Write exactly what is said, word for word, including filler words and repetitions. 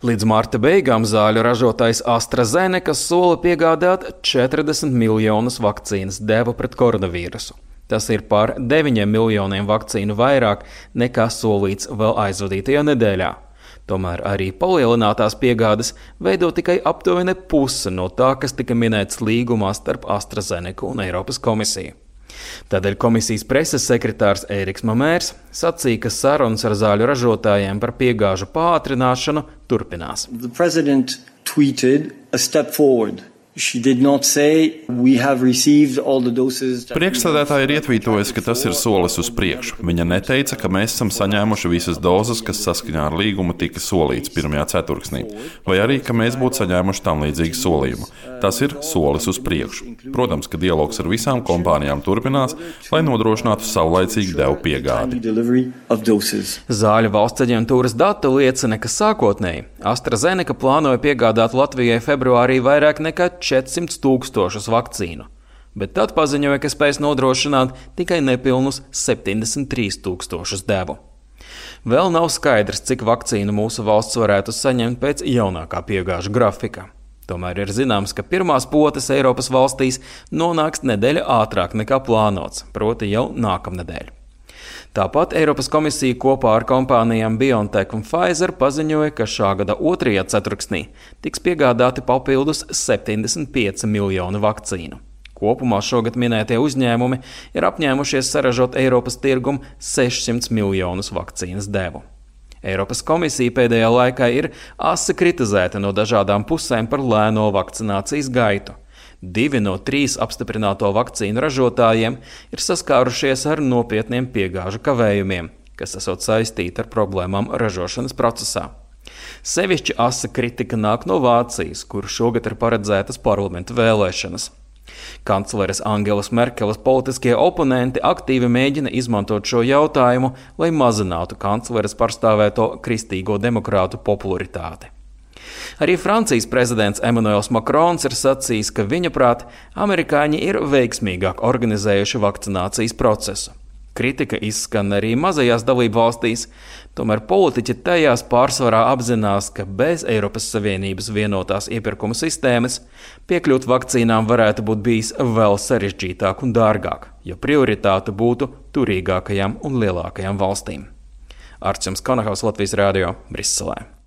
Līdz marta beigām zāļu ražotājs AstraZeneca sola piegādāt četrdesmit miljonus vakcīnas devu pret koronavīrusu. Tas ir par deviņiem miljoniem vakcīnu vairāk nekā solīts vēl aizvadītajā nedēļā. Tomēr arī palielinātās piegādes veido tikai aptuveni puse no tā, kas tika minēts līgumā starp AstraZeneca un Eiropas komisiju. Tādēļ komisijas preses sekretārs Ēriks Mamērs sacīja, ka sarunas ar zāļu ražotājiem par piegāžu pātrināšanu turpinās. The president tweeted a step forward. She did not say we have received all the doses. Priekšsēdētāja ir ietvītojusi, ka tas ir solis uz priekšu. Viņa neteica, ka mēs esam saņēmuši visas dozes, kas saskaņā ar līgumu tika solīts pirmajā ceturksnī, vai arī, ka mēs būtu saņēmuši tam līdzīgu solījumu. Tas ir solis uz priekšu. Protams, ka dialogs ar visām kompānijām turpinās, lai nodrošinātu savlaicīgu devu piegādi. Zāļu valsts aģentūras dati liecina, ka sākotnēji AstraZeneca plānoja piegādāt Latvijai februārī vairāk nekā četrsimt tūkstošus vakcīnu, bet tad paziņoja, ka spēs nodrošināt tikai nepilnus septiņdesmit trīs tūkstošus devu. Vēl nav skaidrs, cik vakcīnu mūsu valsts varētu saņemt pēc jaunākā piegāžu grafika. Tomēr ir zināms, ka pirmās potes Eiropas valstīs nonāks nedēļa ātrāk nekā plānots, proti jau nākamnedēļ. Tāpat Eiropas komisija kopā ar kompānijām BioNTech un Pfizer paziņoja, ka šā gada otrajā ceturksnī tiks piegādāti papildus septiņdesmit pieci miljoni vakcīnu. Kopumā šogad minētie uzņēmumi ir apņēmušies saražot Eiropas tirgumu sešsimt miljonus vakcīnas devu. Eiropas komisija pēdējā laikā ir asi kritizēta no dažādām pusēm par lēno vakcinācijas gaitu. Divi no trīs apstiprināto vakcīnu ražotājiem ir saskārušies ar nopietniem piegāžu kavējumiem, kas esot saistīti ar problēmām ražošanas procesā. Sevišķi asa kritika nāk no Vācijas, kur šogad ir paredzētas parlamentu vēlēšanas. Kancleres Angelas Merkeles politiskie oponenti aktīvi mēģina izmantot šo jautājumu, lai mazinātu kancleres pārstāvēto kristīgo demokrātu popularitāti. Arī Francijas prezidents Emmanuels Macrons ir sacījis, ka viņa prāt amerikāņi ir veiksmīgāk organizējuši vakcinācijas procesu. Kritika izskan arī mazajās dalību valstīs, tomēr politiķi tajās pārsvarā apzinās, ka bez Eiropas Savienības vienotās iepirkuma sistēmas piekļūt vakcīnām varētu būt bijis vēl sarežģītāk un dārgāk, ja prioritāte būtu turīgākajām un lielākajām valstīm. Arčuns Konahaus, Latvijas radio, Briselē.